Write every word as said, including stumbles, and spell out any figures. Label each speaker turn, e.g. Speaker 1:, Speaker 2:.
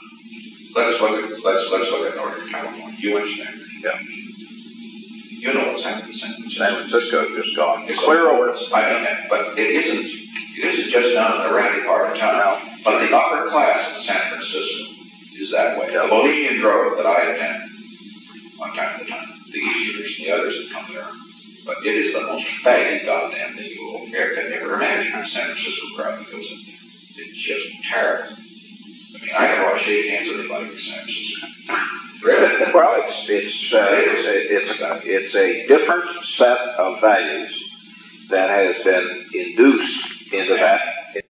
Speaker 1: let's look at let's let's look at Northern California. You understand?
Speaker 2: Yeah.
Speaker 1: You know what's happened in San Francisco.
Speaker 2: San Francisco just gone.
Speaker 1: It's
Speaker 2: Clear over.
Speaker 1: I mean, but it isn't. It isn't just down in the ratty part of town.
Speaker 2: No.
Speaker 1: But the upper class in San Francisco is that way.
Speaker 2: Yeah.
Speaker 1: The Bohemian Grove that I attend, one time to time, the Easters and the others that come there. But it is the most faggy goddamn thing you will ever, can ever imagine in San Francisco crowd because it, it's just terrible. I mean, I never want to shake hands with anybody in San Francisco. Really?
Speaker 2: Well, it's it's uh, it's a, it's a, it's a different set of values that has been induced into that